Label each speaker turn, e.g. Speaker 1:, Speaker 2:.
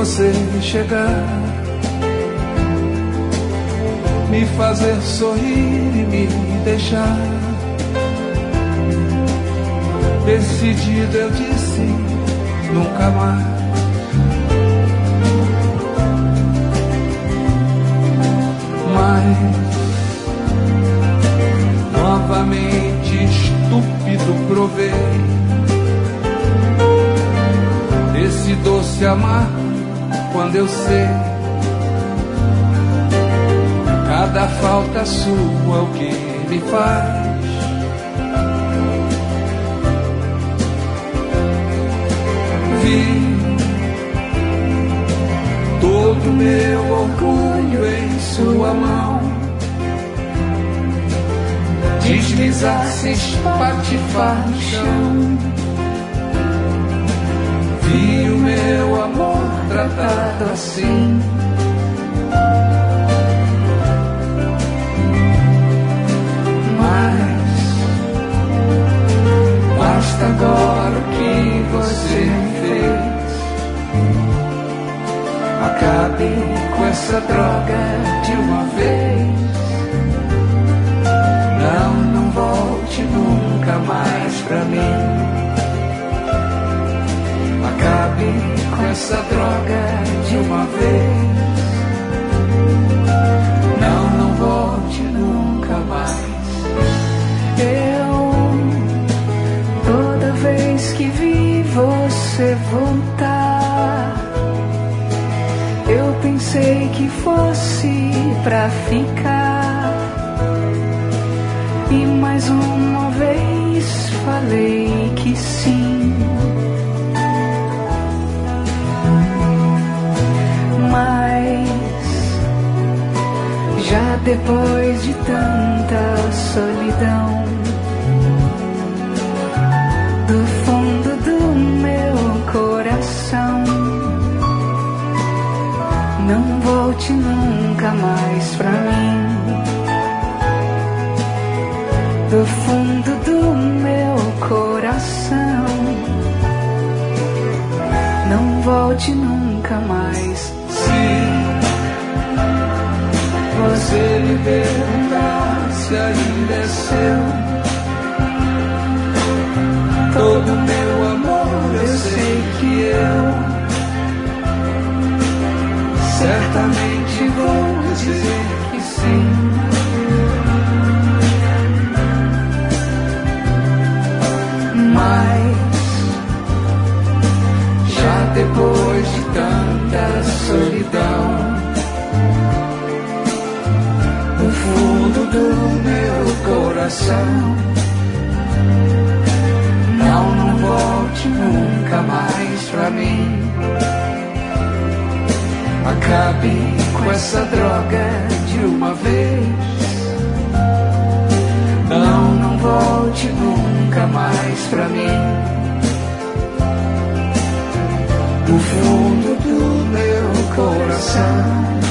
Speaker 1: você chegar, me fazer sorrir e me deixar. Decidido eu disse, nunca mais. Mas novamente estúpido provei esse doce amar, quando eu sei cada falta sua o que me faz. Vi todo meu orgulho em sua mão deslizar, se espatifar no chão. Vi o meu amor tratado assim. Mas basta agora o que você fez. Acabe com essa droga de uma vez. Não volte nunca mais pra mim. Acabe com essa droga de uma vez. Não volte nunca mais.
Speaker 2: Toda vez que vi você voltar, eu pensei que fosse pra ficar. E mais uma vez falei que sim. Mas já depois de tanta solidão, do fundo do meu coração, não volte nunca mais pra mim. Do fundo do meu coração, não volte nunca mais.
Speaker 1: Se você me perguntar se ainda é seu, todo meu amor eu sei que eu certamente vou dizer que sim. Mas já depois de tanta solidão, no fundo do meu coração, não volte nunca mais pra mim. Acabe com essa droga de uma vez. Não volte nunca mais pra mim. No fundo do meu coração,